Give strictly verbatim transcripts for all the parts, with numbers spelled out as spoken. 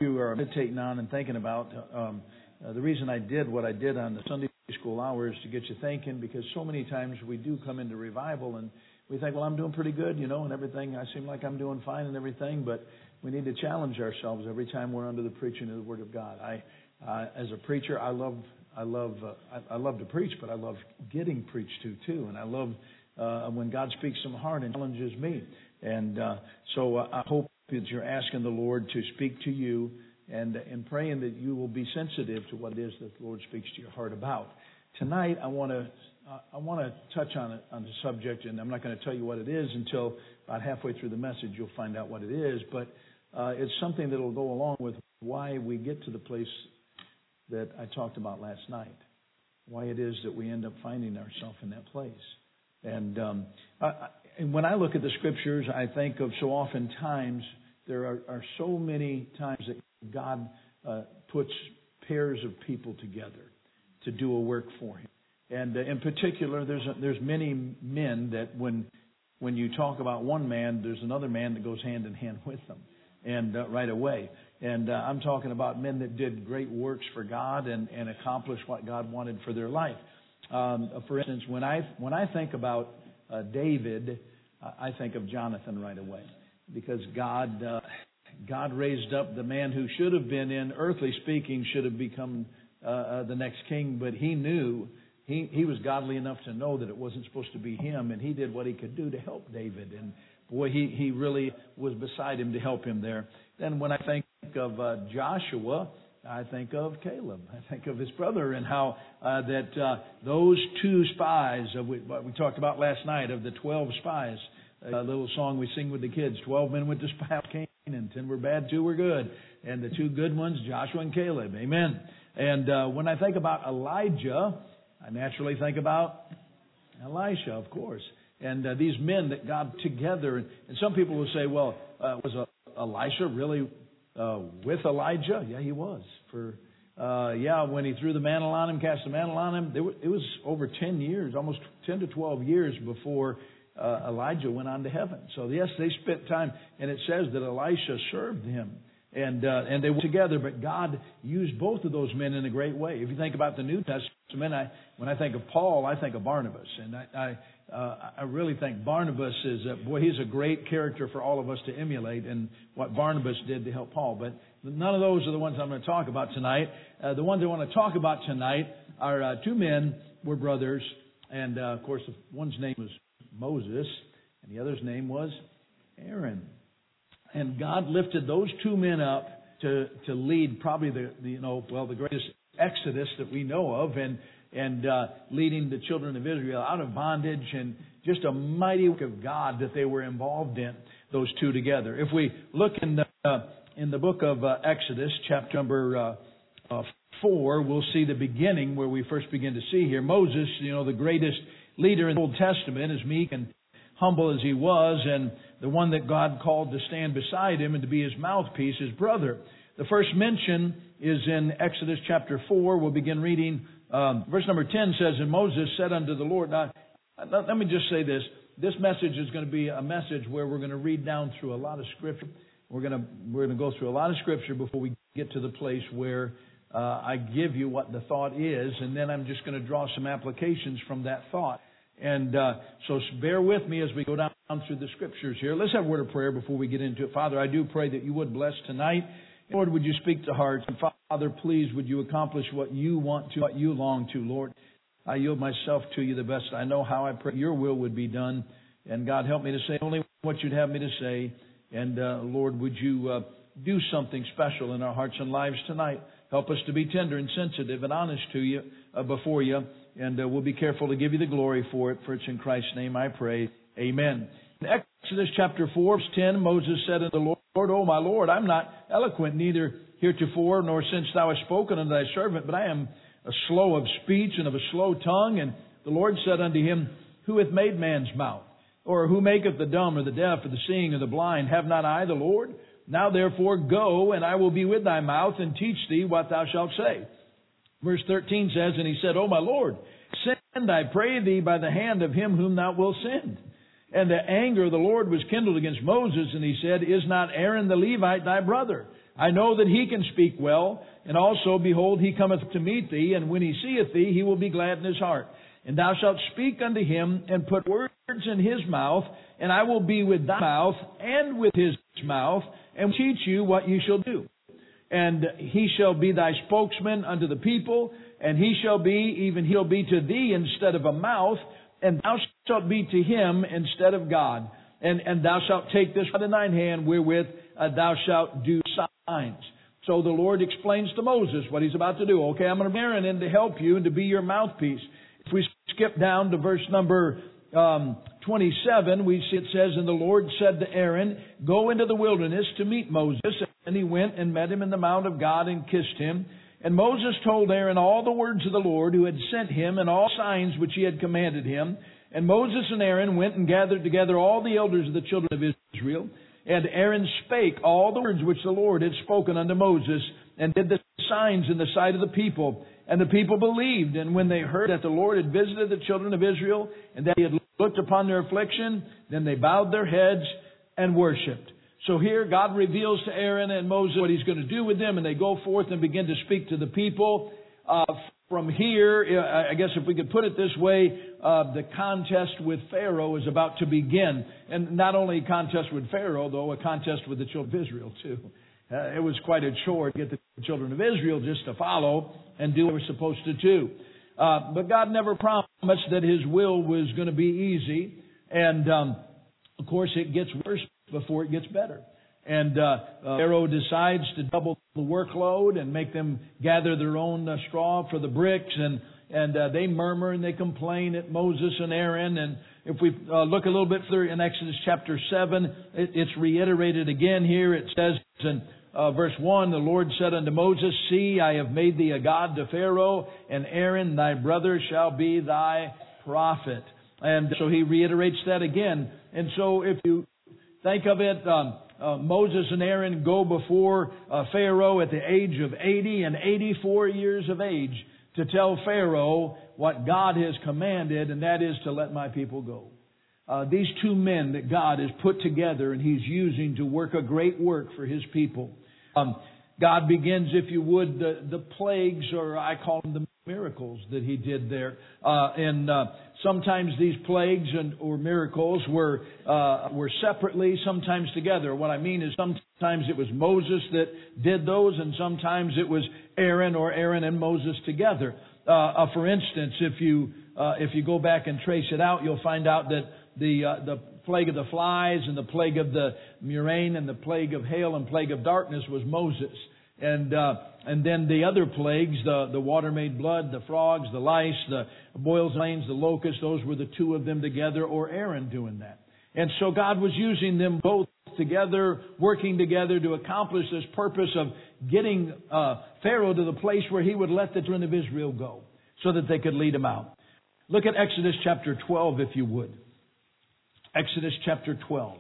you are meditating on and thinking about, um, uh, the reason I did what I did on the Sunday school hour is to get you thinking, because so many times we do come into revival and we think, well, I'm doing pretty good, you know, and everything. I seem like I'm doing fine and everything, but we need to challenge ourselves every time we're under the preaching of the Word of God. I, uh, as a preacher, I love, I love, uh, I, I love to preach, but I love getting preached to too, and I love uh, when God speaks to my heart and challenges me. And uh, so uh, I hope that you're asking the Lord to speak to you, and and praying that you will be sensitive to what it is that the Lord speaks to your heart about. Tonight, I want to uh, I want to touch on it, on the subject, and I'm not going to tell you what it is until about halfway through the message. You'll find out what it is, but uh, it's something that will go along with why we get to the place that I talked about last night. Why it is that we end up finding ourselves in that place. And um, I, and when I look at the Scriptures, I think of so often times there are, are so many times that God uh, puts pairs of people together to do a work for Him. And uh, in particular, there's a, there's many men that when when you talk about one man, there's another man that goes hand in hand with them, and uh, right away. And uh, I'm talking about men that did great works for God and, and accomplished what God wanted for their life. Um, for instance, when I when I think about uh, David, uh, I think of Jonathan right away, because God uh, God raised up the man who should have been, in earthly speaking, should have become uh, uh, the next king, but he knew, he he was godly enough to know that it wasn't supposed to be him, and he did what he could do to help David. And boy, he he really was beside him to help him there. Then when I think of uh, Joshua, I think of Caleb. I think of his brother, and how uh, that uh, those two spies, of what we talked about last night, of the twelve spies, a little song we sing with the kids, twelve men went to spy out Canaan, ten were bad, two were good. And the two good ones, Joshua and Caleb. Amen. And uh, when I think about Elijah, I naturally think about Elisha, of course. And uh, these men that got together. And, and some people will say, well, uh, was uh, Elisha really uh, with Elijah? Yeah, he was. For uh, yeah, when he threw the mantle on him, cast the mantle on him, there were, it was over ten years, almost ten to twelve years before Uh, Elijah went on to heaven. So yes, they spent time, and it says that Elisha served him, and uh, and they were together. But God used both of those men in a great way. If you think about the New Testament, I, when I think of Paul, I think of Barnabas, and I I, uh, I really think Barnabas is a, boy. He's a great character for all of us to emulate, and what Barnabas did to help Paul. But none of those are the ones I'm going to talk about tonight. Uh, the ones I want to talk about tonight are uh, two men were brothers, and uh, of course, one's name was Moses, and the other's name was Aaron. And God lifted those two men up to to lead probably the, the you know well the greatest exodus that we know of, and and uh, leading the children of Israel out of bondage, and just a mighty work of God that they were involved in. Those two together. If we look in the uh, in the book of uh, Exodus, chapter number uh, uh, four, we'll see the beginning where we first begin to see here Moses, you know, the greatest leader in the Old Testament, as meek and humble as he was, and the one that God called to stand beside him and to be his mouthpiece, his brother. The first mention is in Exodus chapter four. We'll begin reading. Um, verse number ten says, "And Moses said unto the Lord." Now, let me just say this. This message is going to be a message where we're going to read down through a lot of Scripture. We're going to we're going to go through a lot of Scripture before we get to the place where uh, I give you what the thought is, and then I'm just going to draw some applications from that thought. And uh, so bear with me as we go down through the Scriptures here. Let's have a word of prayer before we get into it. Father, I do pray that you would bless tonight. Lord, would you speak to hearts? And Father, please, would you accomplish what you want to, what you long to, Lord. I yield myself to you the best I know how. I pray your will would be done. And God, help me to say only what you'd have me to say. And uh, Lord, would you uh, do something special in our hearts and lives tonight. Help us to be tender and sensitive and honest to you, uh, before you. And uh, we'll be careful to give you the glory for it. For it's in Christ's name I pray. Amen. In Exodus chapter four, verse ten, Moses said unto the Lord, O my Lord, I'm not eloquent, neither heretofore nor since thou hast spoken unto thy servant, but I am a slow of speech and of a slow tongue. And the Lord said unto him, Who hath made man's mouth? Or who maketh the dumb or the deaf or the seeing or the blind? Have not I the Lord? Now therefore go, and I will be with thy mouth, and teach thee what thou shalt say. Verse thirteen says, And he said, O my Lord, send, I pray thee, by the hand of him whom thou wilt send. And the anger of the Lord was kindled against Moses, and he said, Is not Aaron the Levite thy brother? I know that he can speak well. And also, behold, he cometh to meet thee, and when he seeth thee, he will be glad in his heart. And thou shalt speak unto him, and put words in his mouth, and I will be with thy mouth, and with his mouth, and teach you what you shall do. And he shall be thy spokesman unto the people, and he shall be, even he shall be to thee instead of a mouth, and thou shalt be to him instead of God. And, and thou shalt take this rod in thine hand, wherewith uh, thou shalt do signs. So the Lord explains to Moses what he's about to do. Okay, I'm going to bring Aaron in to help you and to be your mouthpiece. If we skip down to verse number um, twenty-seven, we see it says, And the Lord said to Aaron, Go into the wilderness to meet Moses. And he went and met him in the mount of God and kissed him. And Moses told Aaron all the words of the Lord who had sent him and all signs which he had commanded him. And Moses and Aaron went and gathered together all the elders of the children of Israel. And Aaron spake all the words which the Lord had spoken unto Moses, and did the signs in the sight of the people. And the people believed. And when they heard that the Lord had visited the children of Israel, and that he had looked upon their affliction, then they bowed their heads and worshipped. So here God reveals to Aaron and Moses what he's going to do with them, and they go forth and begin to speak to the people. Uh, from here, I guess if we could put it this way, uh, the contest with Pharaoh is about to begin. And not only a contest with Pharaoh, though, a contest with the children of Israel, too. Uh, it was quite a chore to get the children of Israel just to follow and do what they were supposed to do. Uh, but God never promised that His will was going to be easy. And, um, of course, it gets worse before it gets better. And uh, uh, Pharaoh decides to double the workload and make them gather their own uh, straw for the bricks. And, and uh, they murmur and they complain at Moses and Aaron. And if we uh, look a little bit further in Exodus chapter seven, it, it's reiterated again here. It says in uh, verse one, The Lord said unto Moses, See, I have made thee a god to Pharaoh, and Aaron thy brother shall be thy prophet. And so he reiterates that again. And so if you think of it, um, uh, Moses and Aaron go before uh, Pharaoh at the age of eighty and eighty-four years of age to tell Pharaoh what God has commanded, and that is to let my people go. Uh, these two men that God has put together and He's using to work a great work for His people. Um, God begins, if you would, the, the plagues, or I call them the miracles that He did there. Uh, and uh, sometimes these plagues and or miracles were uh, were separately, sometimes together. What I mean is sometimes it was Moses that did those, and sometimes it was Aaron or Aaron and Moses together. Uh, uh, for instance, if you uh, if you go back and trace it out, you'll find out that the uh, the plague of the flies and the plague of the murrain and the plague of hail and plague of darkness was Moses. And uh, and then the other plagues, the, the water made blood, the frogs, the lice, the boils, lanes, the locusts, those were the two of them together, or Aaron doing that. And so God was using them both together, working together to accomplish this purpose of getting uh, Pharaoh to the place where he would let the children of Israel go so that they could lead them out. Look at Exodus chapter twelve, if you would. Exodus chapter twelve.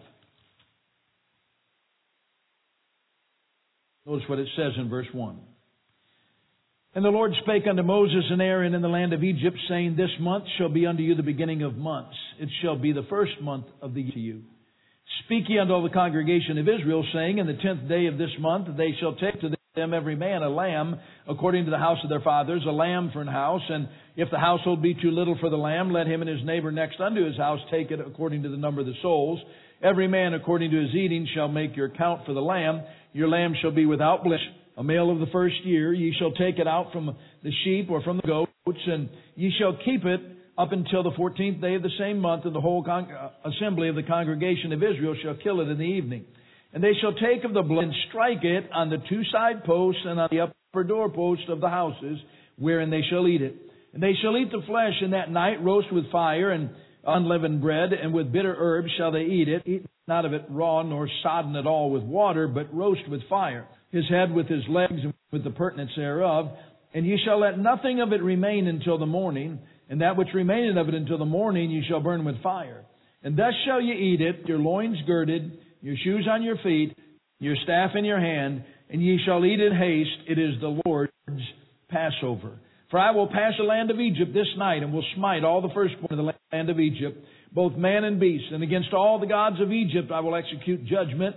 Notice what it says in verse one. And the Lord spake unto Moses and Aaron in the land of Egypt, saying, This month shall be unto you the beginning of months. It shall be the first month of the year to you. Speak ye unto all the congregation of Israel, saying, In the tenth day of this month they shall take to them every man a lamb, according to the house of their fathers, a lamb for an house. And if the household be too little for the lamb, let him and his neighbor next unto his house take it according to the number of the souls. Every man according to his eating shall make your count for the lamb. Your lamb shall be without blemish, a male of the first year. Ye shall take it out from the sheep or from the goats, and ye shall keep it up until the fourteenth day of the same month, and the whole con- uh, assembly of the congregation of Israel shall kill it in the evening. And they shall take of the blood and strike it on the two side posts and on the upper doorposts of the houses, wherein they shall eat it. And they shall eat the flesh in that night, roast with fire and unleavened bread, and with bitter herbs shall they eat it. Eat not of it raw, nor sodden at all with water, but roast with fire. His head with his legs and with the purtenance thereof. And ye shall let nothing of it remain until the morning, and that which remaineth of it until the morning ye shall burn with fire. And thus shall ye eat it, your loins girded, your shoes on your feet, your staff in your hand, and ye shall eat in haste. It is the Lord's Passover. For I will pass the land of Egypt this night, and will smite all the firstborn of the land of Egypt, both man and beast. And against all the gods of Egypt I will execute judgment.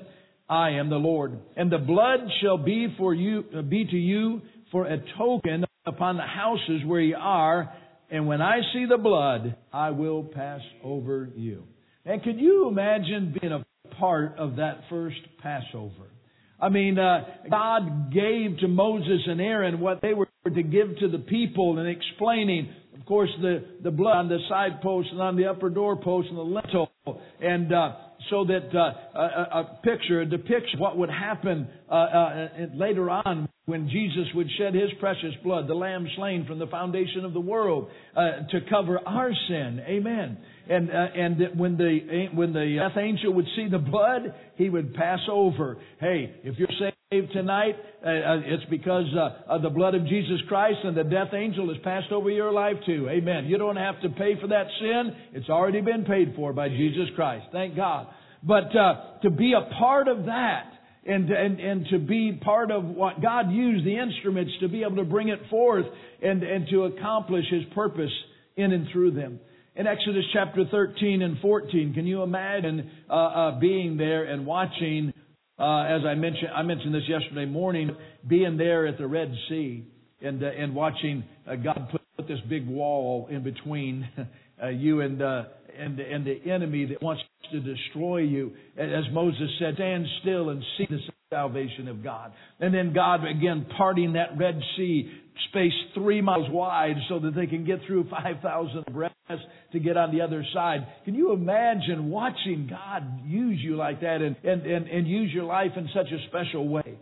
I am the Lord. And the blood shall be for you, be to you for a token upon the houses where ye are. And when I see the blood, I will pass over you. And could you imagine being a part of that first Passover? I mean, uh, God gave to Moses and Aaron what they were to give to the people, and explaining, of course, the, the blood on the side post and on the upper door post and the lintel, and uh, so that uh, a, a picture, a depiction of what would happen uh, uh, later on when Jesus would shed His precious blood, the Lamb slain from the foundation of the world, uh, to cover our sin. Amen. And uh, and when the when the death angel would see the blood, he would pass over. Hey, if you're saved tonight, uh, it's because uh, of the blood of Jesus Christ, and the death angel has passed over your life too. Amen. You don't have to pay for that sin; it's already been paid for by Jesus Christ. Thank God. But uh, to be a part of that, and, and and to be part of what God used, the instruments, to be able to bring it forth and, and to accomplish His purpose in and through them. In Exodus chapter thirteen and fourteen, can you imagine uh, uh, being there and watching, uh, as I mentioned, I mentioned this yesterday morning, being there at the Red Sea and uh, and watching uh, God put, put this big wall in between uh, you and uh, and and the enemy that wants to destroy you. As Moses said, stand still and see the salvation of God. And then God again parting that Red Sea space three miles wide so that they can get through five thousand abreast to get on the other side. Can you imagine watching God use you like that and, and, and, and use your life in such a special way?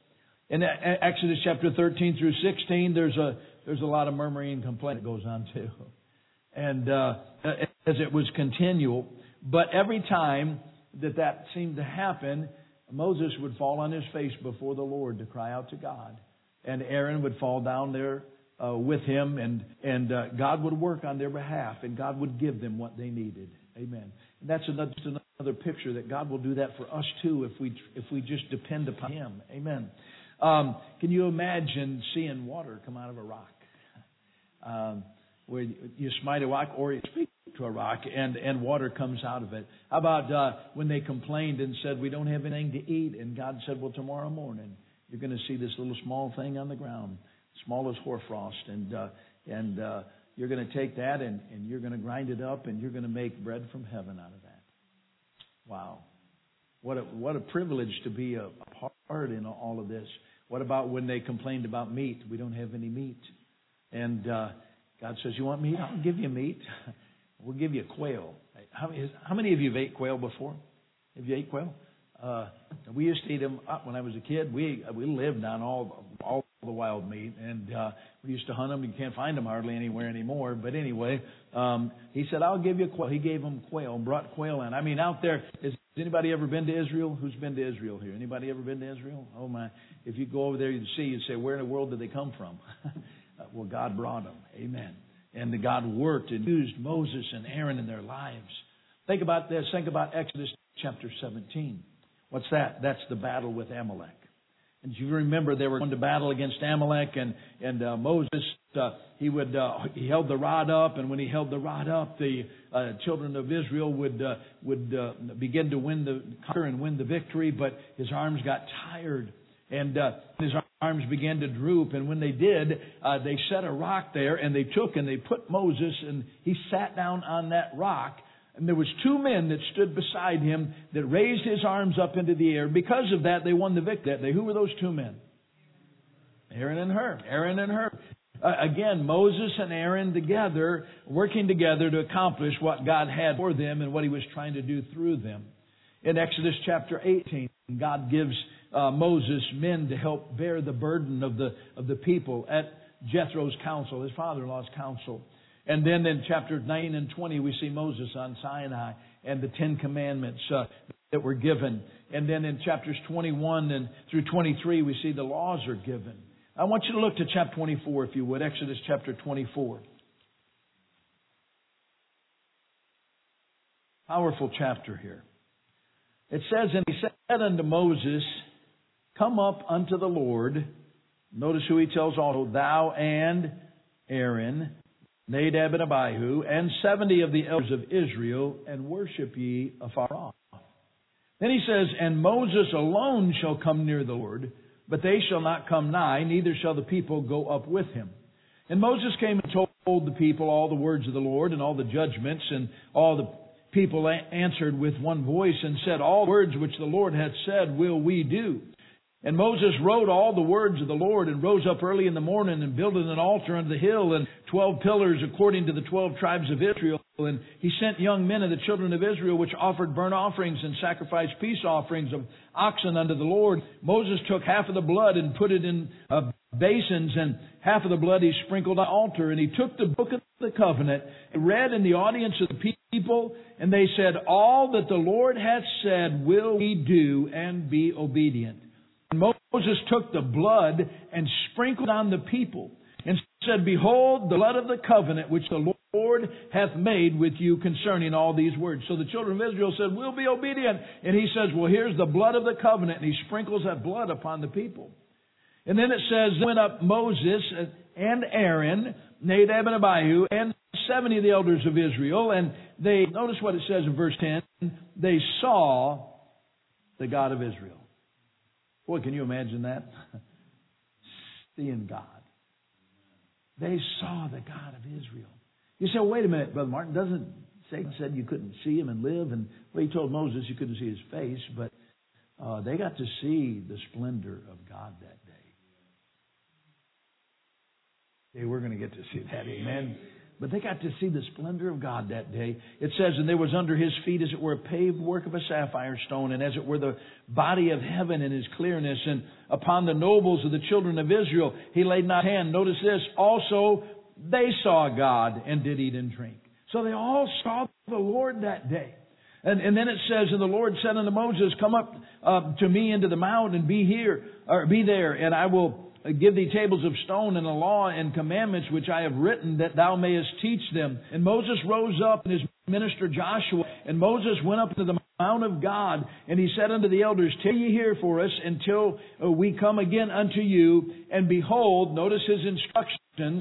In Exodus chapter thirteen through sixteen, there's a there's a lot of murmuring and complaining that goes on too. And uh, as it was continual, but every time that that seemed to happen, Moses would fall on his face before the Lord to cry out to God. And Aaron would fall down there uh, with him, and, and uh, God would work on their behalf, and God would give them what they needed. Amen. And that's another, just another picture that God will do that for us too if we if we just depend upon Him. Amen. Um, can you imagine seeing water come out of a rock? Um, where you smite a rock or you speak to a rock and, and water comes out of it. How about uh, when they complained and said, we don't have anything to eat? And God said, well, tomorrow morning you're going to see this little small thing on the ground, small as hoarfrost, and uh, and uh, you're going to take that and, and you're going to grind it up and you're going to make bread from heaven out of that. Wow. What a, what a privilege to be a part in all of this. What about when they complained about meat? We don't have any meat. And uh, God says, you want meat? I'll give you meat. We'll give you quail. How many, how many of you have ate quail before? Have you ate quail? Uh, we used to eat them up when I was a kid. We we lived on all all the wild meat, and uh, we used to hunt them. You can't find them hardly anywhere anymore. But anyway, um, he said, "I'll give you quail." He gave them quail, brought quail in. I mean, out there, has anybody ever been to Israel? Who's been to Israel here? Anybody ever been to Israel? Oh my! If you go over there, you'd see. You'd say, "Where in the world did they come from?" Well, God brought them. Amen. And the God worked and used Moses and Aaron in their lives. Think about this. Think about Exodus chapter seventeen. What's that? That's the battle with Amalek. And you remember they were going to battle against Amalek, and and uh, Moses uh, he would uh, he held the rod up, and when he held the rod up, the uh, children of Israel would uh, would uh, begin to win the conquer and win the victory. But his arms got tired, and uh, his arms began to droop. And when they did, uh, they set a rock there, and they took and they put Moses, and he sat down on that rock. And there was two men that stood beside him that raised his arms up into the air. Because of that, they won the victory that day. Who were those two men? Aaron and Hur. Aaron and Hur. Uh, again, Moses and Aaron together, working together to accomplish what God had for them and what He was trying to do through them. In Exodus chapter eighteen, God gives uh, Moses men to help bear the burden of the of the people at Jethro's counsel, his father-in-law's counsel. And then in chapters nine and twenty, we see Moses on Sinai and the Ten Commandments uh, that were given. And then in chapters twenty-one and through twenty-three, we see the laws are given. I want you to look to chapter twenty-four, if you would, Exodus chapter twenty-four. Powerful chapter here. It says, and he said unto Moses, come up unto the Lord. Notice who he tells also, thou and Aaron, Nadab and Abihu, and seventy of the elders of Israel, and worship ye afar off. Then he says, and Moses alone shall come near the Lord, but they shall not come nigh, neither shall the people go up with him. And Moses came and told the people all the words of the Lord and all the judgments, and all the people answered with one voice and said, all words which the Lord hath said will we do. And Moses wrote all the words of the Lord, and rose up early in the morning, and builded an altar unto the hill, and twelve pillars according to the twelve tribes of Israel. And he sent young men of the children of Israel, which offered burnt offerings and sacrificed peace offerings of oxen unto the Lord. Moses took half of the blood and put it in uh, basins, and half of the blood he sprinkled on the altar. And he took the book of the covenant, and read in the audience of the people, and they said, all that the Lord hath said will we do, and be obedient. And Moses took the blood and sprinkled on the people, and said, behold, the blood of the covenant which the Lord hath made with you concerning all these words. So the children of Israel said, we'll be obedient. And he says, well, here's the blood of the covenant. And he sprinkles that blood upon the people. And then it says, went up Moses and Aaron, Nadab and Abihu, and seventy of the elders of Israel. And they, notice what it says in verse ten, they saw the God of Israel. Boy, can you imagine that? Seeing God. They saw the God of Israel. You say, well, wait a minute, Brother Martin. Doesn't Satan said you couldn't see him and live? And well, he told Moses you couldn't see his face. But uh, they got to see the splendor of God that day. They were going to get to see that. Amen. But they got to see the splendor of God that day. It says, and there was under his feet as it were a paved work of a sapphire stone, and as it were the body of heaven in his clearness. And upon the nobles of the children of Israel he laid not hand. Notice this, also they saw God and did eat and drink. So they all saw the Lord that day. And, and then it says, and the Lord said unto Moses, come up uh, to me into the mount and be here, or be there, and I will give thee tables of stone and a law and commandments which I have written, that thou mayest teach them. And Moses rose up and his minister Joshua, and Moses went up to the mount of God, and he said unto the elders, tarry ye here for us until we come again unto you. And behold, notice his instructions,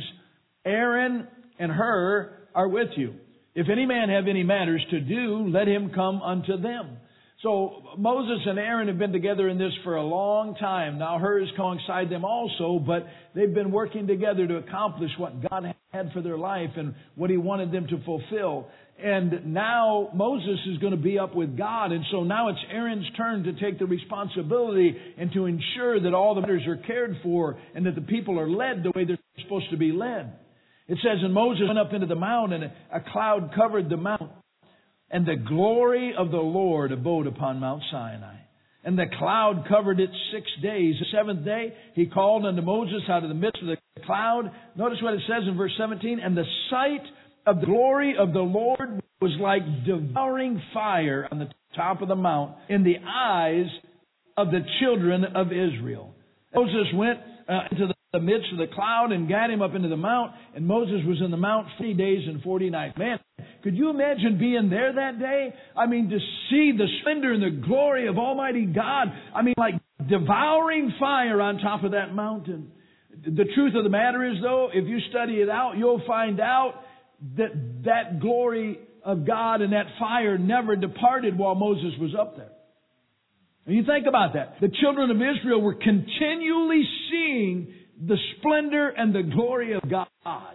Aaron and Hur are with you. If any man have any matters to do, let him come unto them. So Moses and Aaron have been together in this for a long time. Now Hur is alongside them also, but they've been working together to accomplish what God had for their life and what He wanted them to fulfill. And now Moses is going to be up with God, and so now it's Aaron's turn to take the responsibility and to ensure that all the matters are cared for and that the people are led the way they're supposed to be led. It says, and Moses went up into the mount, and a cloud covered the mount. And the glory of the Lord abode upon Mount Sinai. And the cloud covered it six days. The seventh day he called unto Moses out of the midst of the cloud. Notice what it says in verse seventeen. And the sight of the glory of the Lord was like devouring fire on the top of the mount in the eyes of the children of Israel. Moses went uh, into the the midst of the cloud and got him up into the mount, and Moses was in the mount forty days and forty nights. Man, could you imagine being there that day? I mean, to see the splendor and the glory of Almighty God. I mean, like devouring fire on top of that mountain. The truth of the matter is, though, if you study it out, you'll find out that that glory of God and that fire never departed while Moses was up there. And you think about that. The children of Israel were continually seeing the splendor and the glory of God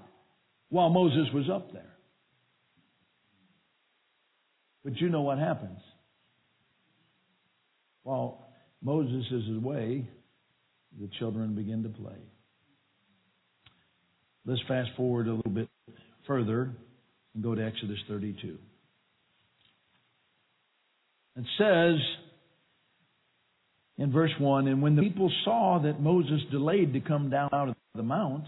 while Moses was up there. But you know what happens. While Moses is away, the children begin to play. Let's fast forward a little bit further and go to Exodus thirty-two. It says in verse one, and when the people saw that Moses delayed to come down out of the mount,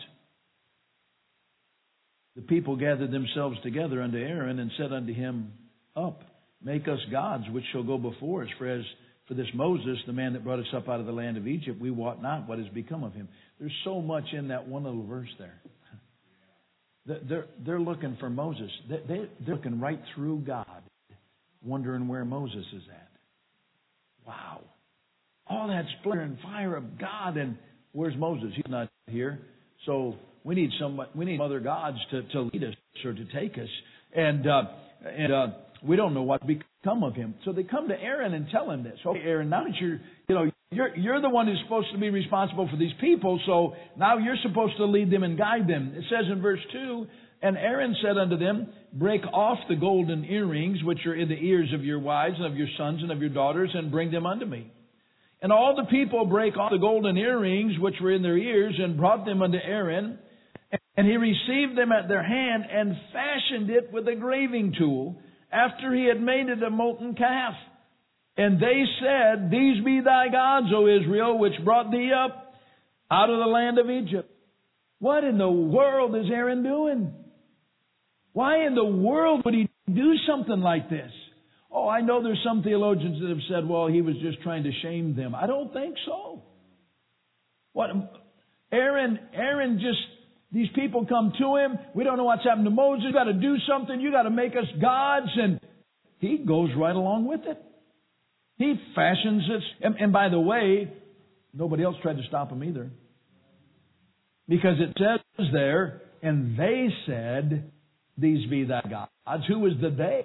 the people gathered themselves together unto Aaron and said unto him, up, make us gods which shall go before us. For as for this Moses, the man that brought us up out of the land of Egypt, we wot not what has become of him. There's so much in that one little verse there. They're, they're looking for Moses. They're looking right through God, wondering where Moses is at. Wow. All that splendor and fire of God, and where's Moses? He's not here. So we need some. We need other gods to, to lead us or to take us. And uh, and uh, we don't know what become of him. So they come to Aaron and tell him this. Okay, Aaron, now that you're, you know, you're, you're the one who's supposed to be responsible for these people, so now you're supposed to lead them and guide them. It says in verse two, and Aaron said unto them, break off the golden earrings which are in the ears of your wives and of your sons and of your daughters, and bring them unto me. And all the people brake off the golden earrings which were in their ears, and brought them unto Aaron. And he received them at their hand, and fashioned it with a graving tool, after he had made it a molten calf. And they said, these be thy gods, O Israel, which brought thee up out of the land of Egypt. What in the world is Aaron doing? Why in the world would he do something like this? Oh, I know there's some theologians that have said, well, he was just trying to shame them. I don't think so. What? Aaron, Aaron just, these people come to him. We don't know what's happened to Moses. You got to do something. You got to make us gods. And he goes right along with it. He fashions it. And, and by the way, nobody else tried to stop him either. Because it says there, and they said, these be thy gods. Who was the they?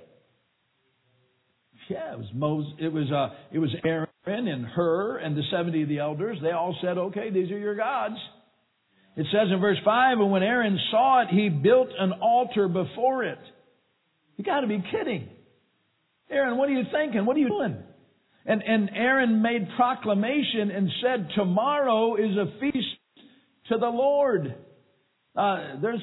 Yeah, it was Moses. It was uh, it was Aaron and Hur and the seventy of the elders. They all said, "Okay, these are your gods." It says in verse five, and when Aaron saw it, he built an altar before it. You got to be kidding, Aaron. What are you thinking? What are you doing? And and Aaron made proclamation and said, "Tomorrow is a feast to the Lord." Uh, there's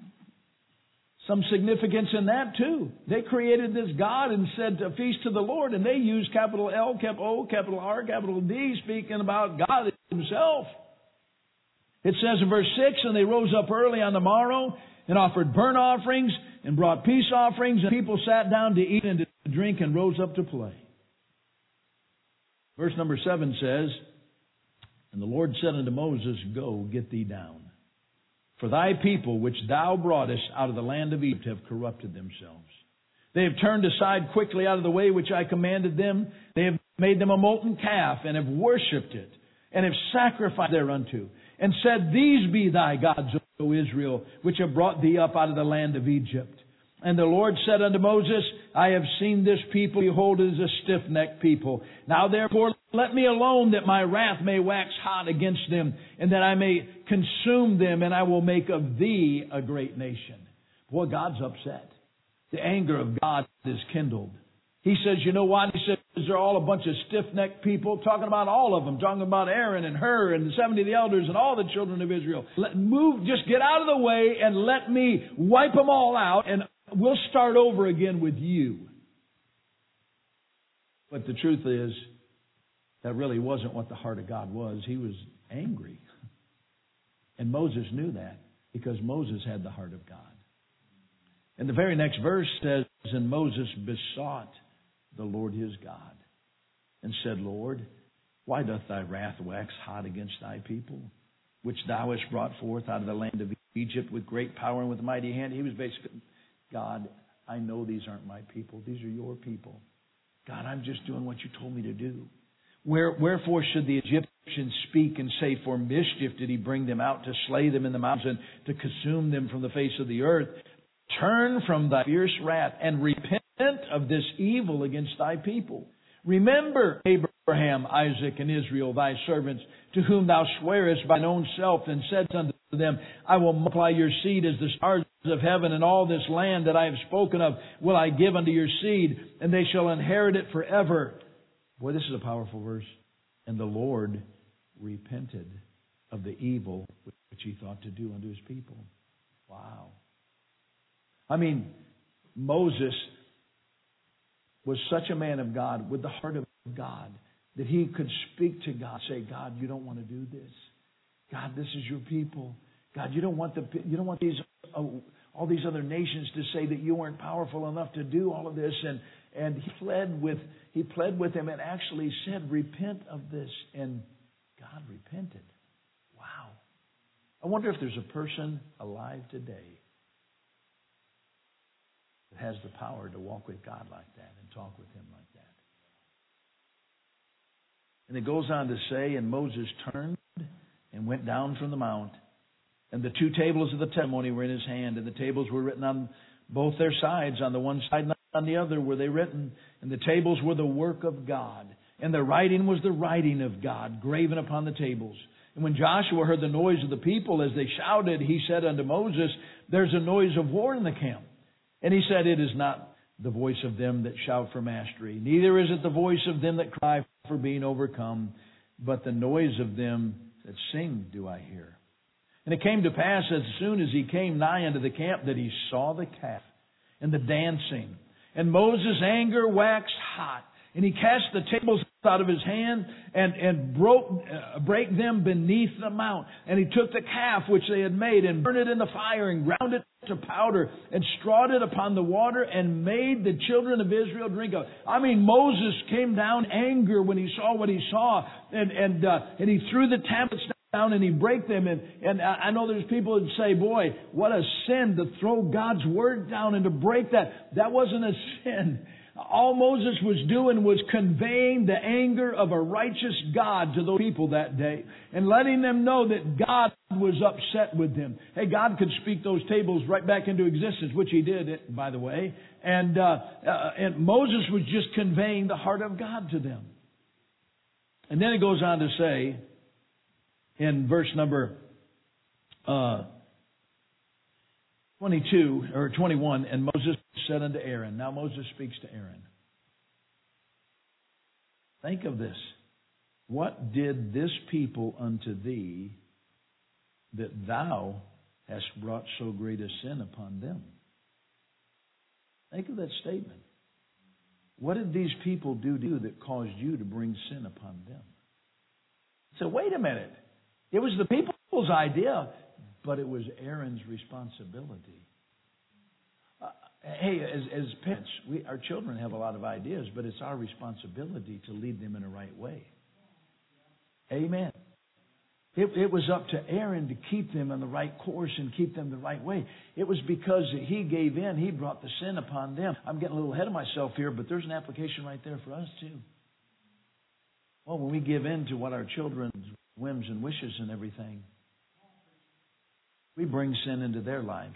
some significance in that too. They created this God and said a feast to the Lord, and they used capital L, capital O, capital R, capital D, speaking about God Himself. It says in verse six, and they rose up early on the morrow and offered burnt offerings and brought peace offerings, and people sat down to eat and to drink and rose up to play. Verse number seven says, and the Lord said unto Moses, go, get thee down. For thy people, which thou broughtest out of the land of Egypt, have corrupted themselves. They have turned aside quickly out of the way which I commanded them. They have made them a molten calf, and have worshipped it, and have sacrificed thereunto, and said, these be thy gods, O Israel, which have brought thee up out of the land of Egypt. And the Lord said unto Moses, I have seen this people, behold, it is a stiff-necked people. Now therefore let me alone, that my wrath may wax hot against them, and that I may consume them, and I will make of thee a great nation. Boy, God's upset. The anger of God is kindled. He says, you know what? He says, they're all a bunch of stiff-necked people, talking about all of them, talking about Aaron and Hur and the seventy of the elders and all the children of Israel. Let, move, just get out of the way and let me wipe them all out, and we'll start over again with you. But the truth is, that really wasn't what the heart of God was. He was angry. And Moses knew that, because Moses had the heart of God. And the very next verse says, and Moses besought the Lord his God, and said, Lord, why doth thy wrath wax hot against thy people, which thou hast brought forth out of the land of Egypt with great power and with mighty hand? He was basically, God, I know these aren't my people. These are your people. God, I'm just doing what you told me to do. Where, wherefore should the Egyptians speak and say, for mischief did he bring them out, to slay them in the mountains, and to consume them from the face of the earth? Turn from thy fierce wrath and repent of this evil against thy people. Remember Abraham, Isaac, and Israel, thy servants, to whom thou swearest by thine own self, and said unto them, I will multiply your seed as the stars of heaven, and all this land that I have spoken of will I give unto your seed, and they shall inherit it forever. Boy, this is a powerful verse. And the Lord repented of the evil which he thought to do unto his people. Wow. I mean, Moses was such a man of God, with the heart of God, that he could speak to God, say, God, you don't want to do this. God, this is your people. God, you don't want the you don't want these uh, all these other nations to say that you weren't powerful enough to do all of this. And and he pled with he pled with him and actually said, repent of this. And God repented. Wow. I wonder if there's a person alive today that has the power to walk with God like that and talk with him like that. And it goes on to say, and Moses turned and went down from the mount, and the two tables of the testimony were in his hand, and the tables were written on both their sides, on the one side and on the other were they written, and the tables were the work of God, and the writing was the writing of God, graven upon the tables. And when Joshua heard the noise of the people as they shouted, he said unto Moses, there's a noise of war in the camp. And he said, it is not the voice of them that shout for mastery, neither is it the voice of them that cry for being overcome, but the noise of them that sing do I hear. And it came to pass as soon as he came nigh unto the camp that he saw the calf and the dancing. And Moses' anger waxed hot, and he cast the tables out of his hand and, and broke, uh, break them beneath the mount. And he took the calf which they had made and burned it in the fire and ground it to powder and strawed it upon the water and made the children of Israel drink of it. I mean, Moses came down anger when he saw what he saw, and and uh, and he threw the tablets down and he break them. And and I know there's people that say, boy, what a sin to throw God's word down and to break that. That wasn't a sin. All Moses was doing was conveying the anger of a righteous God to those people that day and letting them know that God was upset with them. Hey, God could speak those tables right back into existence, which He did, by the way. And, uh, uh, and Moses was just conveying the heart of God to them. And then it goes on to say in verse number uh, twenty-two or twenty-one, and Moses said unto Aaron. Now Moses speaks to Aaron. Think of this. What did this people unto thee that thou hast brought so great a sin upon them? Think of that statement. What did these people do to you that caused you to bring sin upon them? So wait a minute. It was the people's idea, but it was Aaron's responsibility. Uh, hey, as, as parents, we, our children have a lot of ideas, but it's our responsibility to lead them in the right way. Amen. It, it was up to Aaron to keep them on the right course and keep them the right way. It was because he gave in, he brought the sin upon them. I'm getting a little ahead of myself here, but there's an application right there for us too. Well, when we give in to what our children's whims and wishes and everything, we bring sin into their lives.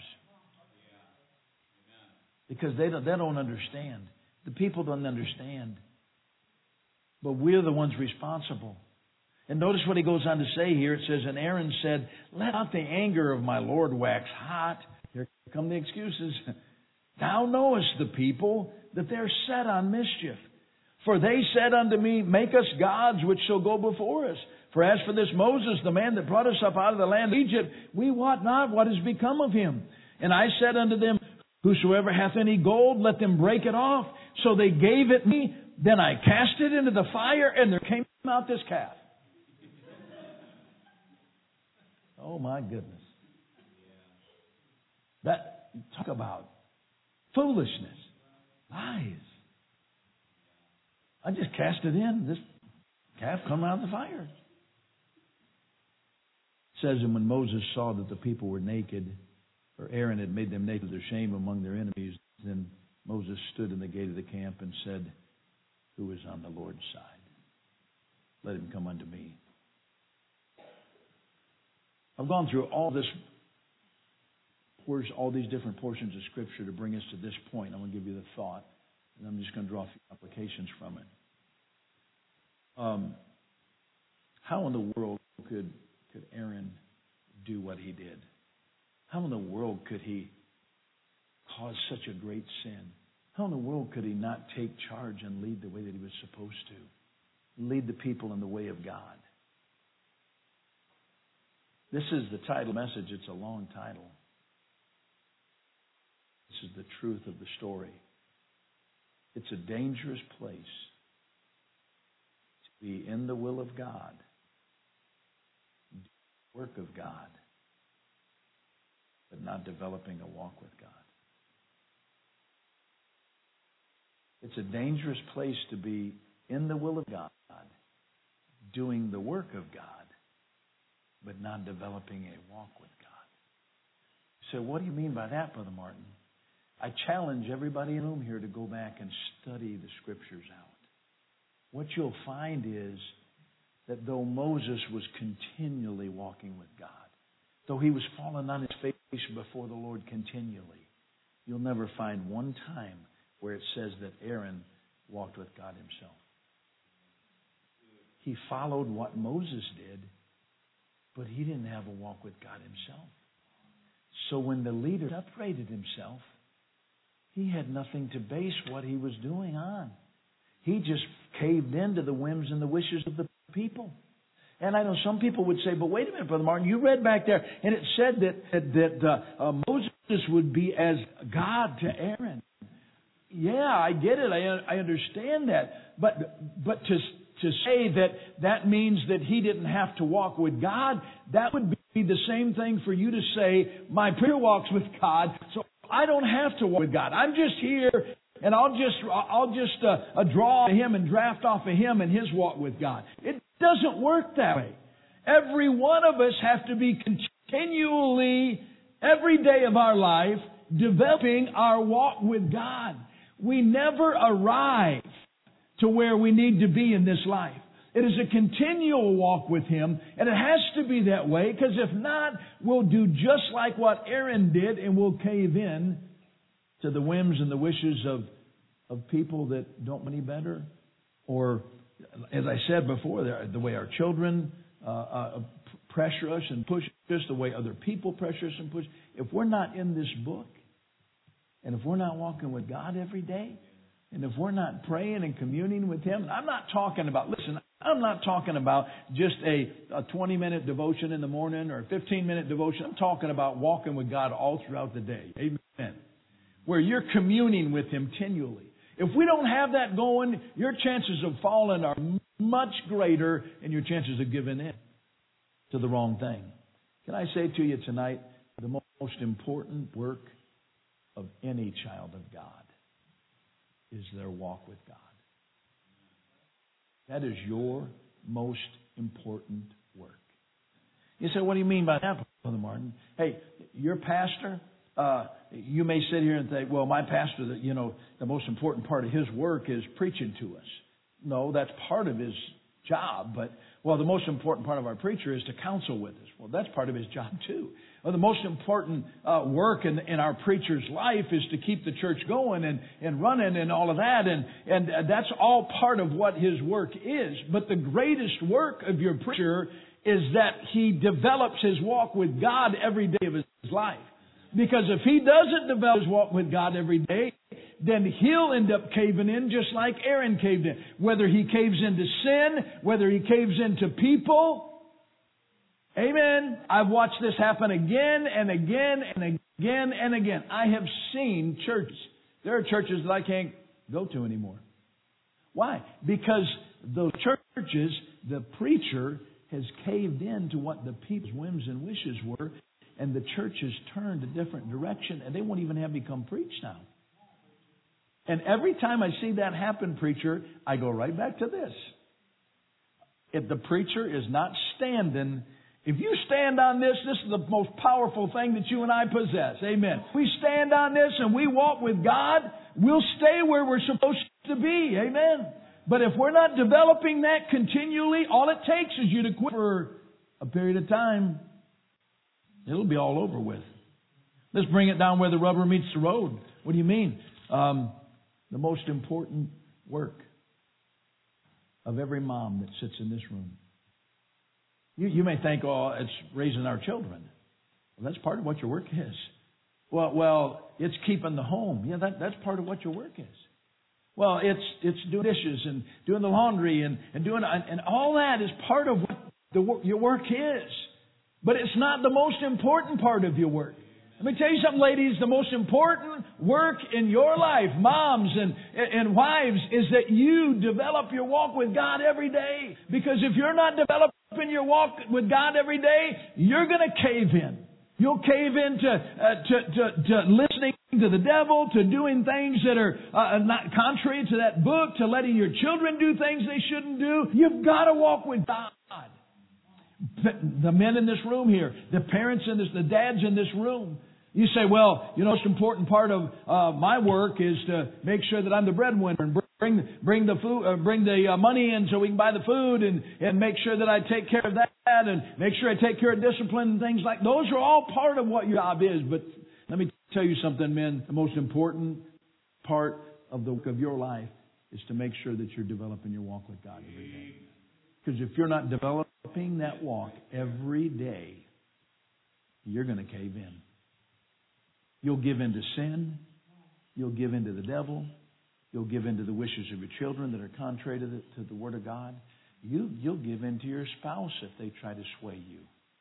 Because they don't, they don't understand. The people don't understand. But we're the ones responsible. And notice what he goes on to say here. It says, and Aaron said, let not the anger of my Lord wax hot. Here come the excuses. Thou knowest the people that they're set on mischief. For they said unto me, make us gods which shall go before us. For as for this Moses, the man that brought us up out of the land of Egypt, we wot not what has become of him. And I said unto them, whosoever hath any gold, let them break it off. So they gave it me. Then I cast it into the fire, and there came out this calf. Oh my goodness. That, talk about foolishness. Lies. I just cast it in. This calf come out of the fire. It says, and when Moses saw that the people were naked, or Aaron had made them naked of their shame among their enemies, then Moses stood in the gate of the camp and said, who is on the Lord's side? Let him come unto me. I've gone through all this, all these different portions of Scripture to bring us to this point. I'm going to give you the thought, and I'm just going to draw a few applications from it. Um, how in the world could could Aaron do what he did? How in the world could he cause such a great sin? How in the world could he not take charge and lead the way that he was supposed to? Lead the people in the way of God. This is the title message. It's a long title. This is the truth of the story. It's a dangerous place to be in the will of God, do the work of God, but not developing a walk with God. It's a dangerous place to be in the will of God, doing the work of God, but not developing a walk with God. So what do you mean by that, Brother Martin? I challenge everybody in the room here to go back and study the Scriptures out. What you'll find is that though Moses was continually walking with God, though he was falling on his face before the Lord continually, you'll never find one time where it says that Aaron walked with God himself. He followed what Moses did, but he didn't have a walk with God himself. So when the leader separated himself, he had nothing to base what he was doing on. He just caved into the whims and the wishes of the people. And I know some people would say, but wait a minute, Brother Martin, you read back there, and it said that, that uh, uh, Moses would be as God to Aaron. Yeah, I get it. I, I understand that. But, but to, to say that that means that he didn't have to walk with God, that would be the same thing for you to say, my prayer walks with God, so I don't have to walk with God. I'm just here, and I'll just I'll just uh, uh, draw him and draft off of him and his walk with God. It doesn't work that way. Every one of us have to be continually, every day of our life, developing our walk with God. We never arrive to where we need to be in this life. It is a continual walk with Him, and it has to be that way, because if not, we'll do just like what Aaron did, and we'll cave in to the whims and the wishes of, of people that don't know any better. Or, as I said before, the way our children uh, uh, pressure us and push us, the way other people pressure us and push. If we're not in this book, and if we're not walking with God every day, and if we're not praying and communing with Him, and I'm not talking about, listen, I'm not talking about just a, a twenty-minute devotion in the morning or a fifteen-minute devotion. I'm talking about walking with God all throughout the day. Amen. Where you're communing with Him continually. If we don't have that going, your chances of falling are much greater, and your chances of giving in to the wrong thing. Can I say to you tonight, the most important work of any child of God is their walk with God. That is your most important work. You say, what do you mean by that, Brother Martin? Hey, your pastor, uh, you may sit here and think, well, my pastor, that you know, the most important part of his work is preaching to us. No, that's part of his job, but, well, the most important part of our preacher is to counsel with us. Well, that's part of his job, too. Well, the most important uh, work in, in our preacher's life is to keep the church going and, and running and all of that, and, and that's all part of what his work is. But the greatest work of your preacher is that he develops his walk with God every day of his life. Because if he doesn't develop his walk with God every day, then he'll end up caving in just like Aaron caved in. Whether he caves into sin, whether he caves into people. Amen. I've watched this happen again and again and again and again. I have seen churches. There are churches that I can't go to anymore. Why? Because those churches, the preacher has caved in to what the people's whims and wishes were, and the church has turned a different direction, and they won't even have become preached now. And every time I see that happen, preacher, I go right back to this. If the preacher is not standing, if you stand on this, this is the most powerful thing that you and I possess. Amen. If we stand on this and we walk with God, we'll stay where we're supposed to be. Amen. But if we're not developing that continually, all it takes is you to quit for a period of time. It'll be all over with. Let's bring it down where the rubber meets the road. What do you mean? Um, the most important work of every mom that sits in this room. You, you may think, oh, it's raising our children. Well, that's part of what your work is. Well, well, it's keeping the home. Yeah, that, that's part of what your work is. Well, it's it's doing dishes and doing the laundry and, and doing and, and all that is part of what the, your work is. But it's not the most important part of your work. Let me tell you something, ladies. The most important work in your life, moms and, and wives, is that you develop your walk with God every day. Because if you're not developing your walk with God every day, you're going to cave in. You'll cave into uh, to, to, to listening to the devil, to doing things that are uh, not contrary to that book, to letting your children do things they shouldn't do. You've got to walk with God. The men in this room here, the parents in this, the dads in this room. You say, well, you know, the most important part of uh, my work is to make sure that I'm the breadwinner and bring bring the food, uh, bring the uh, money in so we can buy the food, and and make sure that I take care of that, and make sure I take care of discipline and things like those are all part of what your job is. But let me tell you something, men. The most important part of the work of your life is to make sure that you're developing your walk with God every day. Because if you're not developing that walk every day, you're going to cave in. You'll give in to sin. You'll give in to the devil. You'll give in to the wishes of your children that are contrary to the, to the Word of God. You, you'll give in to your spouse if they try to sway you.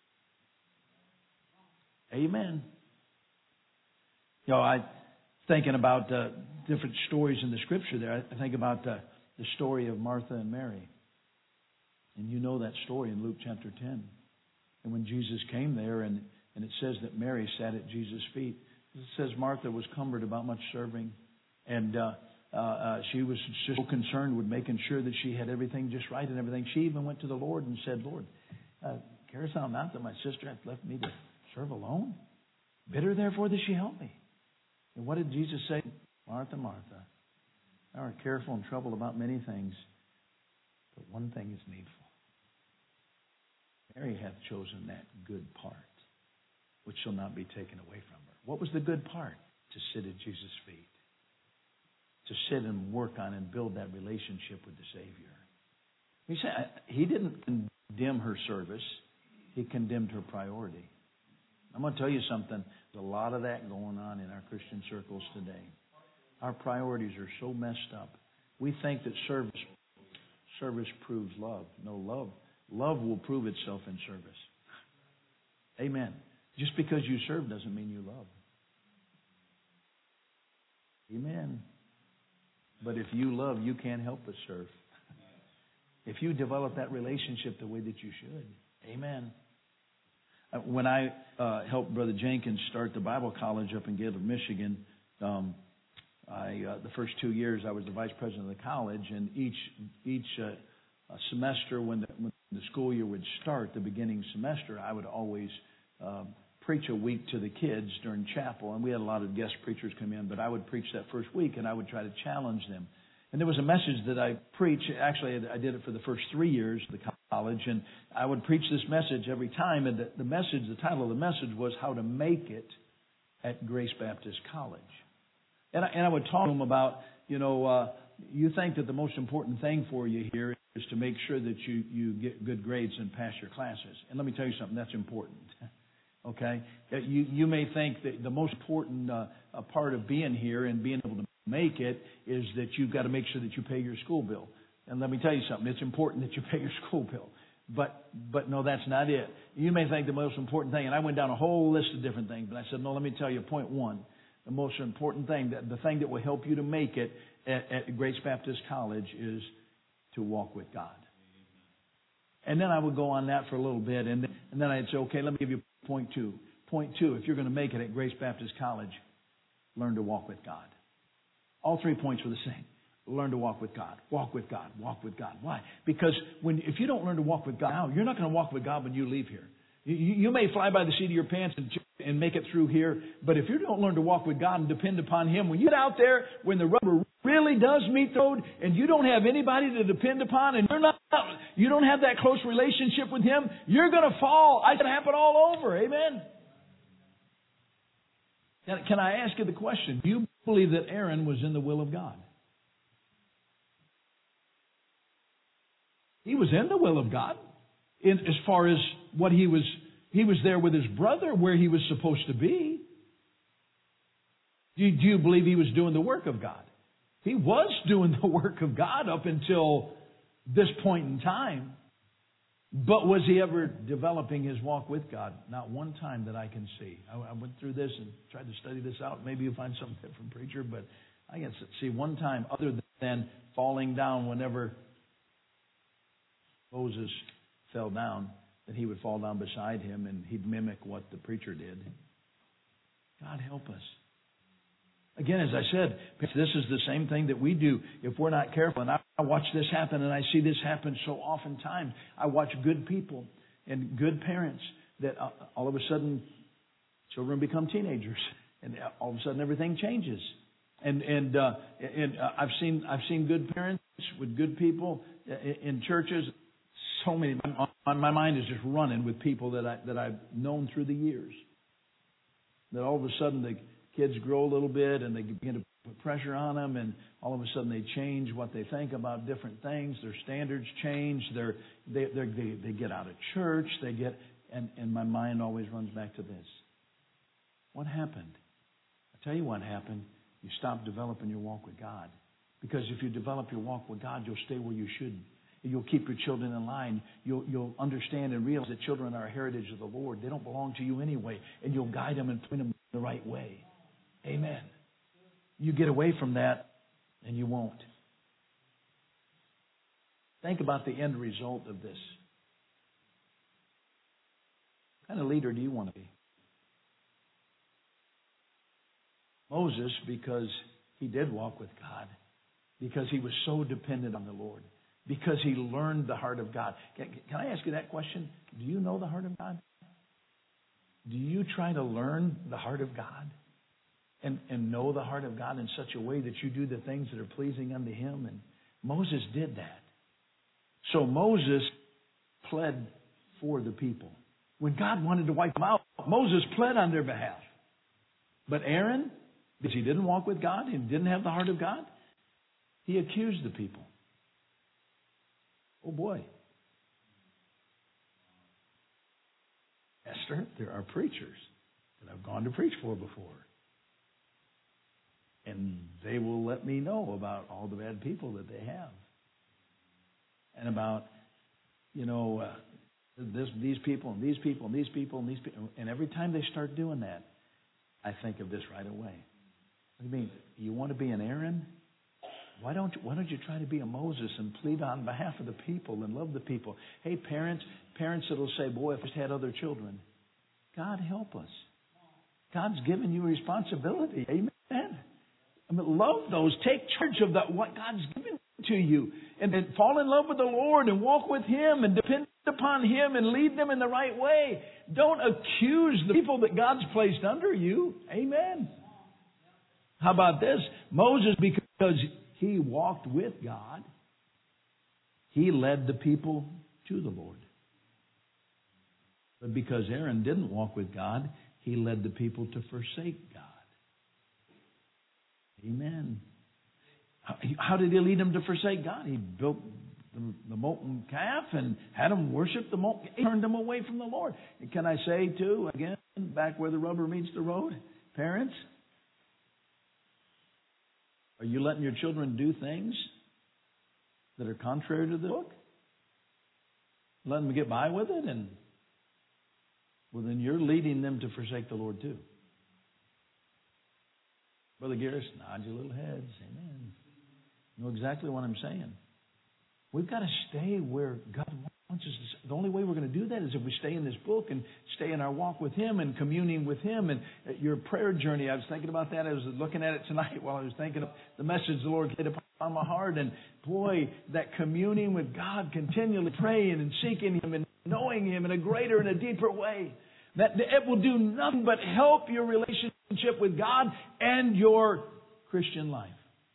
Amen. You know, I thinking about uh, different stories in the Scripture there. I think about uh, the story of Martha and Mary. And you know that story in Luke chapter ten. And when Jesus came there, and, and it says that Mary sat at Jesus' feet. It says Martha was cumbered about much serving. And uh, uh, uh, she was so concerned with making sure that she had everything just right and everything. She even went to the Lord and said, Lord, uh, carest thou not that my sister hath left me to serve alone? Bid her therefore that she help me. And what did Jesus say? Martha, Martha, thou art careful and troubled about many things, but one thing is needful. Mary hath chosen that good part, which shall not be taken away from her. What was the good part? To sit at Jesus' feet. To sit and work on and build that relationship with the Savior. He said, he didn't condemn her service. He condemned her priority. I'm going to tell you something. There's a lot of that going on in our Christian circles today. Our priorities are so messed up. We think that service service proves love. No, love. Love will prove itself in service. Amen. Just because you serve doesn't mean you love. Amen. But if you love, you can't help but serve. If you develop that relationship the way that you should. Amen. When I uh, helped Brother Jenkins start the Bible college up in Gaylord, Michigan, um, I, uh, the first two years I was the vice president of the college, and each each uh, semester when the, when the school year would start, the beginning semester, I would always uh, preach a week to the kids during chapel, and we had a lot of guest preachers come in, but I would preach that first week, and I would try to challenge them. And there was a message that I preached. Actually, I did it for the first three years of the college, and I would preach this message every time. And the, the message, the title of the message was "How to Make It at Grace Baptist College." And I, and I would talk to them about, you know, uh, you think that the most important thing for you here is to make sure that you, you get good grades and pass your classes. And let me tell you something, that's important. Okay? You, you may think that the most important uh, part of being here and being able to make it is that you've got to make sure that you pay your school bill. And let me tell you something, it's important that you pay your school bill. But but no, that's not it. You may think the most important thing, and I went down a whole list of different things, but I said, no, let me tell you, point one, the most important thing, the thing that will help you to make it at, at Grace Baptist College is to walk with God. And then I would go on that for a little bit, and then, and then I'd say, okay, let me give you point two. Point two, if you're going to make it at Grace Baptist College, learn to walk with God. All three points were the same. Learn to walk with God. Walk with God. Walk with God. Why? Because when if you don't learn to walk with God now, you're not going to walk with God when you leave here. You, you may fly by the seat of your pants and, and make it through here, but if you don't learn to walk with God and depend upon Him, when you get out there, when the rubber really does meet the road, and you don't have anybody to depend upon, and you're not, you don't have that close relationship with Him, you're going to fall. It's going to happen all over. Amen. Can I ask you the question? Do you believe that Aaron was in the will of God? He was in the will of God in, as far as what he was. He was there with his brother where he was supposed to be. Do you, do you believe he was doing the work of God? He was doing the work of God up until this point in time. But was he ever developing his walk with God? Not one time that I can see. I, I went through this and tried to study this out. Maybe you'll find some different preacher, but I can see one time other than falling down whenever Moses fell down, that he would fall down beside him and he'd mimic what the preacher did. God help us. Again, as I said, this is the same thing that we do if we're not careful. And I watch this happen, and I see this happen so oftentimes. I watch good people and good parents that all of a sudden children become teenagers, and all of a sudden everything changes. And and uh, and uh, I've seen I've seen good parents with good people in churches. So many. My, my mind is just running with people that I that I've known through the years. That all of a sudden the kids grow a little bit and they begin to put pressure on them, and all of a sudden they change what they think about different things. Their standards change. They're, they they they they get out of church. They get and and my mind always runs back to this. What happened? I'll tell you what happened. You stop developing your walk with God. Because if you develop your walk with God, you'll stay where you should. You'll keep your children in line. You'll, you'll understand and realize that children are a heritage of the Lord. They don't belong to you anyway. And you'll guide them and point them the right way. Amen. You get away from that, and you won't. Think about the end result of this. What kind of leader do you want to be? Moses, because he did walk with God, because he was so dependent on the Lord, because he learned the heart of God. Can, can I ask you that question? Do you know the heart of God? Do you try to learn the heart of God and, and know the heart of God in such a way that you do the things that are pleasing unto Him? And Moses did that. So Moses pled for the people. When God wanted to wipe them out, Moses pled on their behalf. But Aaron, because he didn't walk with God and didn't have the heart of God, he accused the people. Oh boy. Esther, there are preachers that I've gone to preach for before. And they will let me know about all the bad people that they have. And about, you know, uh, this, these people and these people and these people and these people. And every time they start doing that, I think of this right away. What do you mean? You want to be an Aaron? Why don't you, why don't you try to be a Moses and plead on behalf of the people and love the people? Hey, parents, parents that'll say, boy, if I just had other children. God help us. God's given you a responsibility. Amen. I mean, love those. Take charge of that, what God's given to you. And then fall in love with the Lord and walk with Him and depend upon Him and lead them in the right way. Don't accuse the people that God's placed under you. Amen. How about this? Moses, because he walked with God, he led the people to the Lord. But because Aaron didn't walk with God, he led the people to forsake God. Amen. How did he lead them to forsake God? He built the, the molten calf and had them worship the molten calf. He turned them away from the Lord. And can I say, too, again, back where the rubber meets the road, parents, are you letting your children do things that are contrary to the book? Letting them get by with it? And well, then you're leading them to forsake the Lord too. Brother Garris, nod your little heads. Amen. You know exactly what I'm saying. We've got to stay where God wants us to. The only way we're going to do that is if we stay in this book and stay in our walk with Him and communing with Him. And your prayer journey, I was thinking about that. I was looking at it tonight while I was thinking of the message the Lord laid upon my heart. And boy, that communing with God, continually praying and seeking Him and knowing Him in a greater and a deeper way. That it will do nothing but help your relationship with God and your Christian life.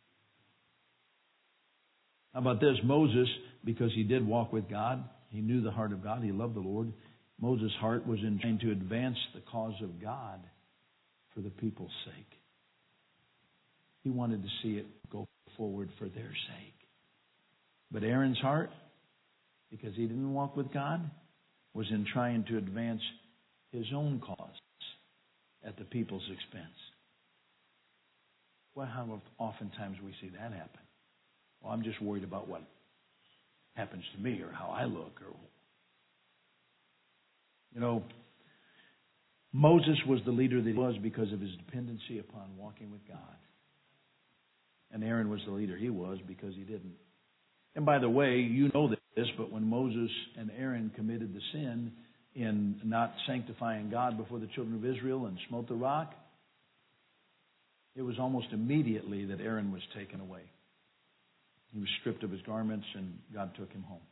How about this? Moses, because he did walk with God, he knew the heart of God, he loved the Lord. Moses' heart was in trying to advance the cause of God for the people's sake. He wanted to see it go forward for their sake. But Aaron's heart, because he didn't walk with God, was in trying to advance his own cause at the people's expense. Well, how oftentimes we see that happen. Well, I'm just worried about what happens to me or how I look. Or, you know, Moses was the leader that he was because of his dependency upon walking with God. And Aaron was the leader he was because he didn't. And by the way, you know this, but when Moses and Aaron committed the sin in not sanctifying God before the children of Israel and smote the rock, it was almost immediately that Aaron was taken away. He was stripped of his garments and God took him home.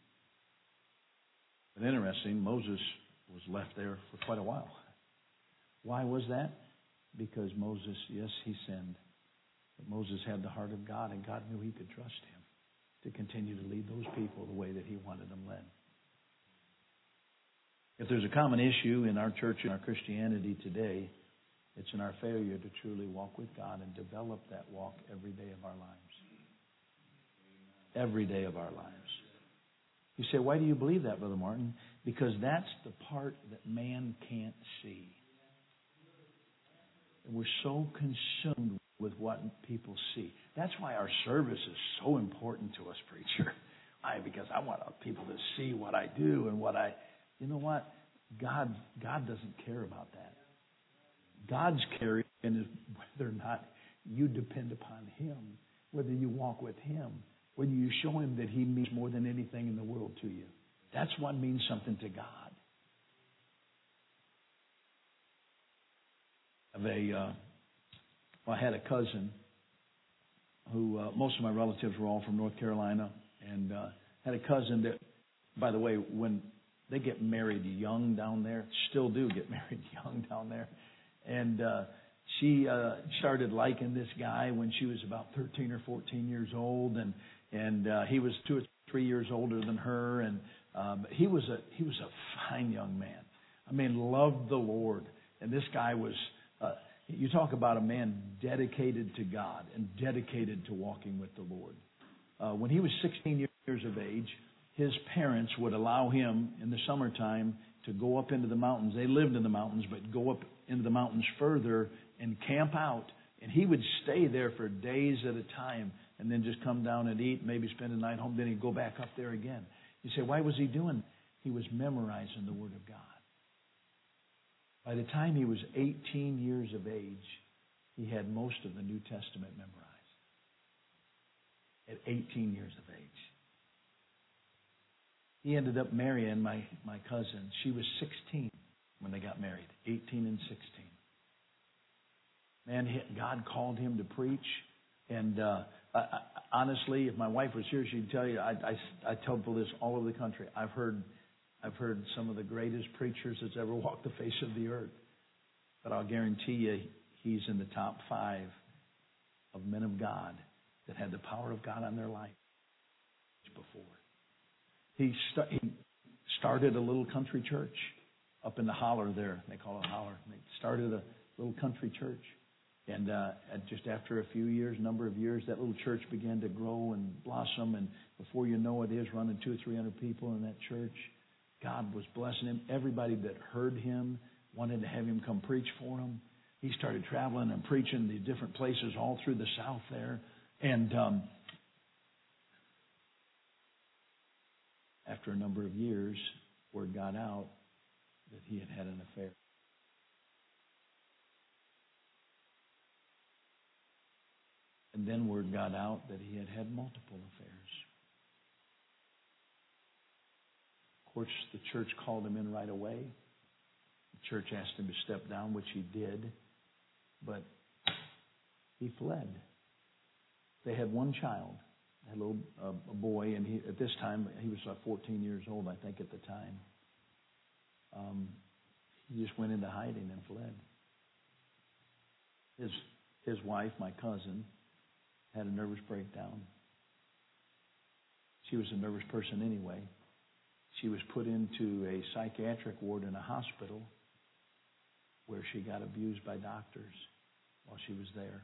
But interesting, Moses was left there for quite a while. Why was that? Because Moses, yes, he sinned. But Moses had the heart of God, and God knew he could trust him to continue to lead those people the way that he wanted them led. If there's a common issue in our church and our Christianity today, It's in our failure to truly walk with God and develop that walk every day of our lives. Every day of our lives. You say, why do you believe that, Brother Martin? Because that's the part that man can't see. We're so consumed with what people see. That's why our service is so important to us, preacher. Why? Because I want people to see what I do and what I... You know what? God, God doesn't care about that. God's care is whether or not you depend upon Him, whether you walk with Him, whether you show Him that He means more than anything in the world to you. That's what means something to God. I have a, uh, well, I had a cousin who, uh, most of my relatives were all from North Carolina, and uh, had a cousin that, by the way, when they get married young down there, still do get married young down there, and uh, she uh, started liking this guy when she was about thirteen or fourteen years old, and and uh, he was two or three years older than her, and um, he was a he was a fine young man. I mean, loved the Lord, and this guy was. Uh, you talk about a man dedicated to God and dedicated to walking with the Lord. Uh, when he was sixteen years of age, his parents would allow him in the summertime to go up into the mountains. They lived in the mountains, but go up into the mountains further and camp out. And he would stay there for days at a time and then just come down and eat, maybe spend a night home. Then he'd go back up there again. You say, why was he doing that? He was memorizing the Word of God. By the time he was eighteen years of age, he had most of the New Testament memorized. At eighteen years of age. He ended up marrying my, my cousin. She was sixteen when they got married. eighteen and sixteen. Man, God called him to preach. And uh, I, I, honestly, if my wife was here, she'd tell you, I, I, I tell people this all over the country. I've heard I've heard some of the greatest preachers that's ever walked the face of the earth. But I'll guarantee you, he's in the top five of men of God that had the power of God on their life before. He, st- he started a little country church up in the holler there. They call it a holler. They started a little country church. And uh, just after a few years, number of years, that little church began to grow and blossom. And before you know it, is running two or three hundred people in that church. God was blessing him. Everybody that heard him wanted to have him come preach for them. He started traveling and preaching these different places all through the South there. And um, after a number of years, word got out that he had had an affair. And then word got out that he had had multiple affairs. Of course, the church called him in right away. The church asked him to step down, which he did. But he fled. They had one child, a little uh, a boy, and he, at this time, he was uh, fourteen years old, I think, at the time. Um, he just went into hiding and fled. His his wife, my cousin, had a nervous breakdown. She was a nervous person anyway. She was put into a psychiatric ward in a hospital where she got abused by doctors while she was there.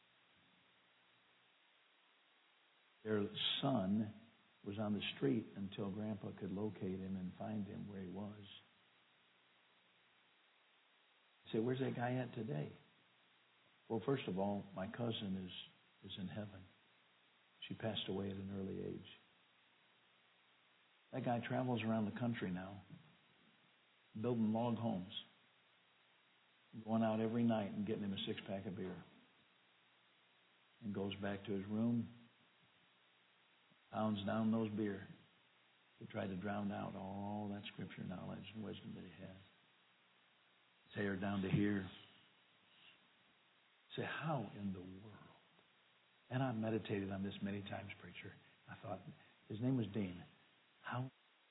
Their son was on the street until Grandpa could locate him and find him where he was. You say, where's that guy at today? Well, first of all, my cousin is, is in heaven. She passed away at an early age. That guy travels around the country now, building log homes, going out every night and getting him a six-pack of beer, and goes back to his room, pounds down those beer to try to drown out all that scripture knowledge and wisdom that he has. His hair down to here. Say, how in the world? And I meditated on this many times, preacher. I thought, his name was Dean. How,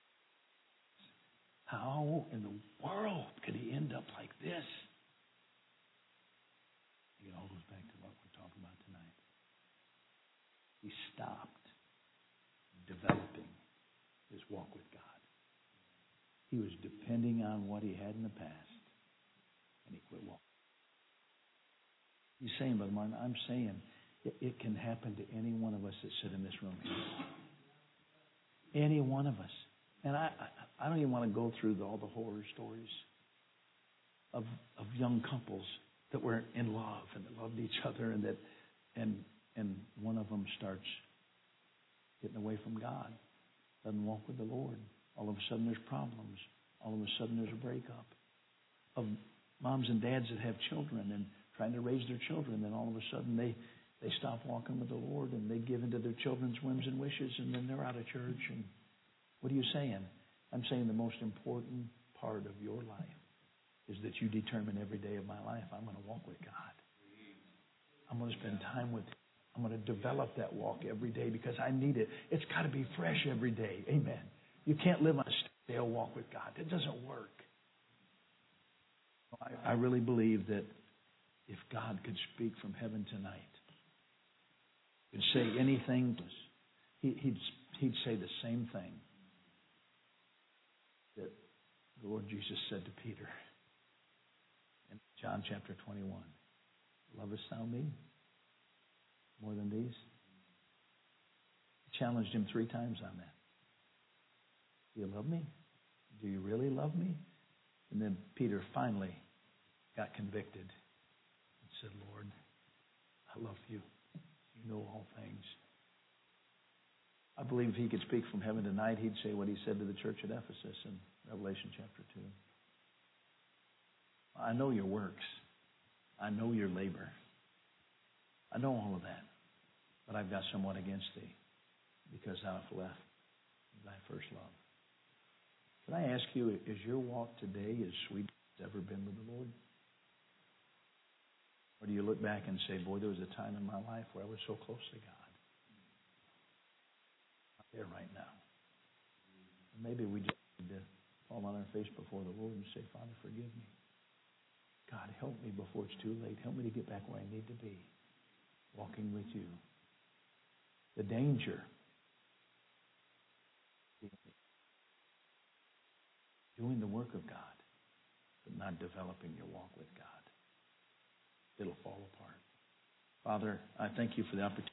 how in the world could he end up like this? It all goes back to what we're talking about tonight. He stopped developing his walk with God. He was depending on what he had in the past, and he quit walking. He's saying, Brother Martin, I'm saying it, it can happen to any one of us that sit in this room here. Any one of us. And I, I, I don't even want to go through the, all the horror stories of of young couples that were in love and that loved each other, and that and and one of them starts getting away from God, doesn't walk with the Lord. All of a sudden there's problems. All of a sudden there's a breakup. Of moms and dads that have children and trying to raise their children, then all of a sudden they, they stop walking with the Lord and they give into their children's whims and wishes, and then they're out of church. And what are you saying? I'm saying the most important part of your life is that you determine every day of my life, I'm going to walk with God. I'm going to spend time with Him. I'm going to develop that walk every day because I need it. It's got to be fresh every day. Amen. You can't live on a stale walk with God. It doesn't work. I, I really believe that if God could speak from heaven tonight, could say anything, he, he'd, he'd say the same thing that the Lord Jesus said to Peter in John chapter twenty-one. Lovest thou me more than these? He challenged him three times on that. Do you love me? Do you really love me? And then Peter finally got convicted and said, Lord, I love you. You know all things. I believe if he could speak from heaven tonight, he'd say what he said to the church at Ephesus in Revelation chapter two. I know your works. I know your labor. I know all of that. But I've got somewhat against thee, because thou hast left thy first love. Can I ask you, is your walk today as sweet as it's ever been with the Lord? Or do you look back and say, boy, there was a time in my life where I was so close to God? Not there right now. And maybe we just need to fall on our face before the Lord and say, Father, forgive me. God, help me before it's too late. Help me to get back where I need to be, walking with you. The danger, doing the work of God, but not developing your walk with God. It'll fall apart. Father, I thank you for the opportunity.